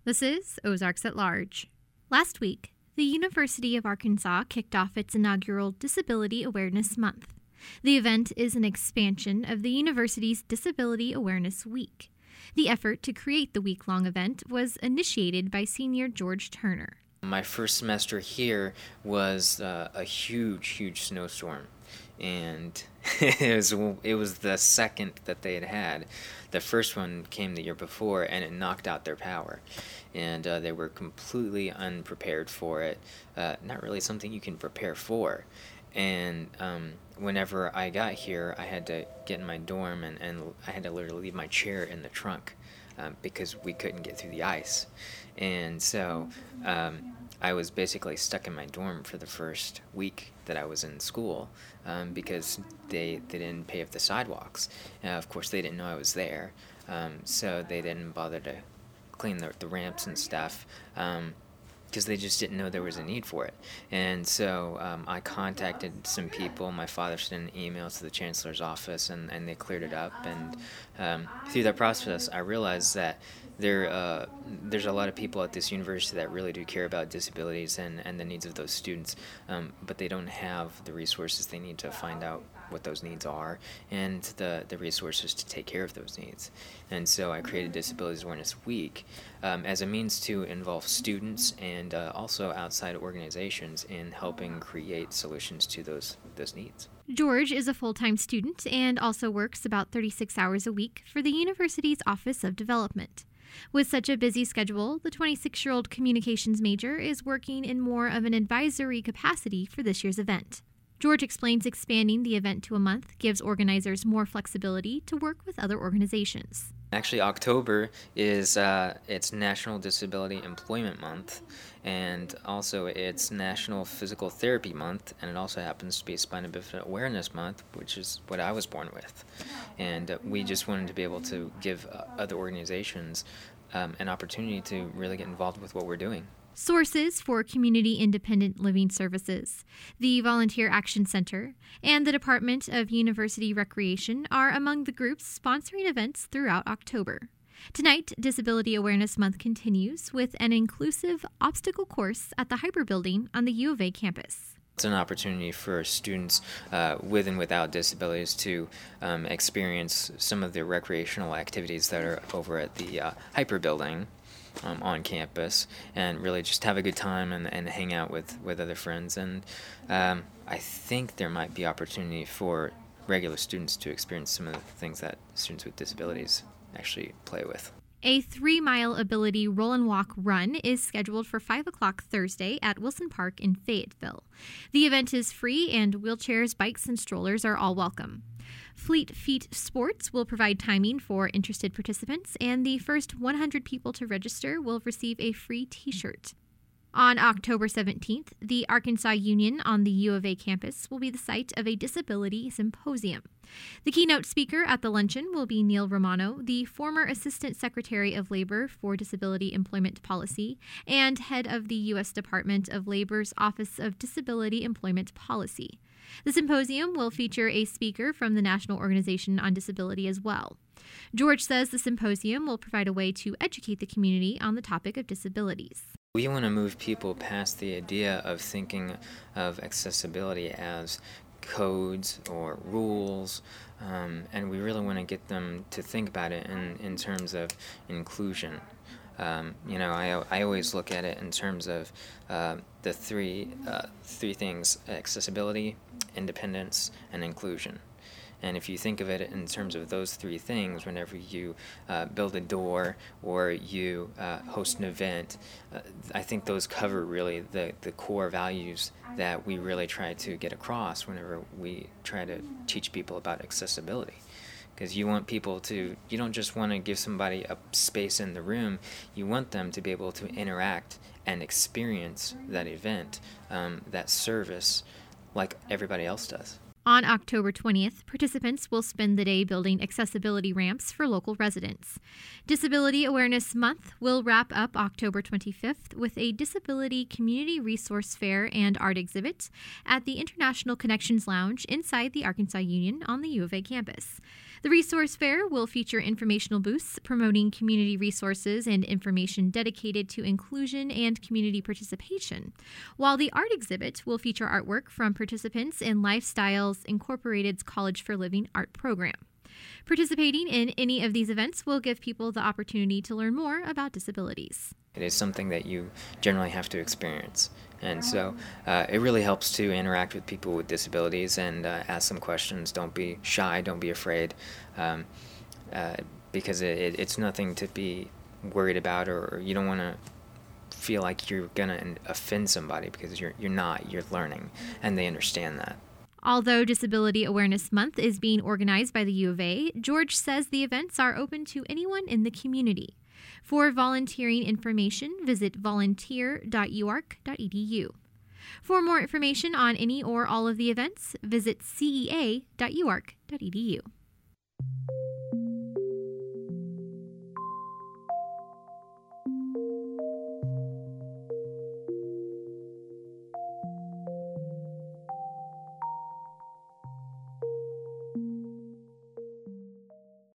This is Ozarks at Large. Last week, the University of Arkansas kicked off its inaugural Disability Awareness Month. The event is an expansion of the university's Disability Awareness Week. The effort to create the week-long event was initiated by senior George Turner. My first semester here was a huge snowstorm, and it was the second that they had. The first one came the year before, and it knocked out their power, and they were completely unprepared for it. Not really something you can prepare for. And whenever I got here, I had to get in my dorm, and I had to literally leave my chair in the trunk because we couldn't get through the ice. And so I was basically stuck in my dorm for the first week that I was in school because they didn't pave the sidewalks. Of course, they didn't know I was there, so they didn't bother to clean the ramps and stuff. Because they just didn't know there was a need for it. And so I contacted some people. My father sent an email to the chancellor's office, and they cleared it up. And through that process, I realized that there's a lot of people at this university that really do care about disabilities and the needs of those students, but they don't have the resources they need to find out what those needs are and the resources to take care of those needs. And so I created Disabilities Awareness Week as a means to involve students and also outside organizations in helping create solutions to those needs. George is a full-time student and also works about 36 hours a week for the university's Office of Development. With such a busy schedule, the 26-year-old communications major is working in more of an advisory capacity for this year's event. George explains expanding the event to a month gives organizers more flexibility to work with other organizations. Actually, October is it's National Disability Employment Month, and also it's National Physical Therapy Month, and it also happens to be Spina Bifida Awareness Month, which is what I was born with. And we just wanted to be able to give other organizations an opportunity to really get involved with what we're doing. Sources for Community Independent Living Services, the Volunteer Action Center, and the Department of University Recreation are among the groups sponsoring events throughout October. Tonight, Disability Awareness Month continues with an inclusive obstacle course at the Hyper Building on the U of A campus. It's an opportunity for students with and without disabilities to experience some of the recreational activities that are over at the Hyper Building on campus, and really just have a good time and hang out with other friends. And I think there might be opportunity for regular students to experience some of the things that students with disabilities actually play with. A 3-mile ability roll and walk run is scheduled for 5 o'clock Thursday at Wilson Park in Fayetteville. The event is free, and wheelchairs, bikes, and strollers are all welcome. Fleet Feet Sports will provide timing for interested participants, and the first 100 people to register will receive a free T-shirt. On October 17th, the Arkansas Union on the U of A campus will be the site of a disability symposium. The keynote speaker at the luncheon will be Neil Romano, the former Assistant Secretary of Labor for Disability Employment Policy and head of the U.S. Department of Labor's Office of Disability Employment Policy. The symposium will feature a speaker from the National Organization on Disability as well. George says the symposium will provide a way to educate the community on the topic of disabilities. We want to move people past the idea of thinking of accessibility as codes or rules, and we really want to get them to think about it in terms of inclusion. I always look at it in terms of the three things: accessibility, independence, and inclusion. And if you think of it in terms of those three things, whenever you build a door or you host an event, I think those cover really the core values that we really try to get across whenever we try to teach people about accessibility. Because you want people to, you don't just want to give somebody a space in the room, you want them to be able to interact and experience that event, that service, like everybody else does. On October 20th, participants will spend the day building accessibility ramps for local residents. Disability Awareness Month will wrap up October 25th with a Disability Community Resource Fair and art exhibit at the International Connections Lounge inside the Arkansas Union on the U of A campus. The Resource Fair will feature informational booths promoting community resources and information dedicated to inclusion and community participation, while the art exhibit will feature artwork from participants in Lifestyles Incorporated's College for Living art program. Participating in any of these events will give people the opportunity to learn more about disabilities. It is something that you generally have to experience. And so it really helps to interact with people with disabilities and ask them questions. Don't be shy, don't be afraid, because it's nothing to be worried about, or you don't want to feel like you're going to offend somebody, because you're not. You're learning, and they understand that. Although Disability Awareness Month is being organized by the U of A, George says the events are open to anyone in the community. For volunteering information, visit volunteer.uark.edu. For more information on any or all of the events, visit cea.uark.edu.